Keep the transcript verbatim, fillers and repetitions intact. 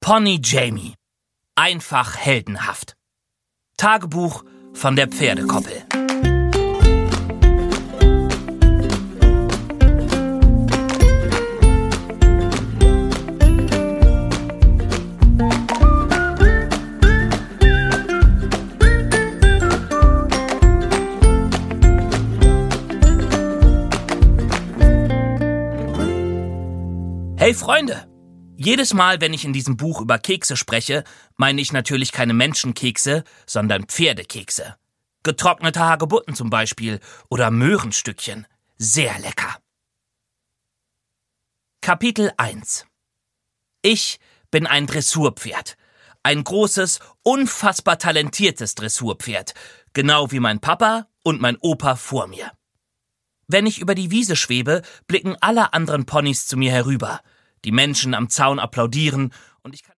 Pony Jamie. Einfach heldenhaft. Tagebuch von der Pferdekoppel. Hey Freunde! Jedes Mal, wenn ich in diesem Buch über Kekse spreche, meine ich natürlich keine Menschenkekse, sondern Pferdekekse. Getrocknete Hagebutten zum Beispiel oder Möhrenstückchen. Sehr lecker. Kapitel eins. Ich bin ein Dressurpferd. Ein großes, unfassbar talentiertes Dressurpferd. Genau wie mein Papa und mein Opa vor mir. Wenn ich über die Wiese schwebe, blicken alle anderen Ponys zu mir herüber. Die Menschen am Zaun applaudieren und ich kann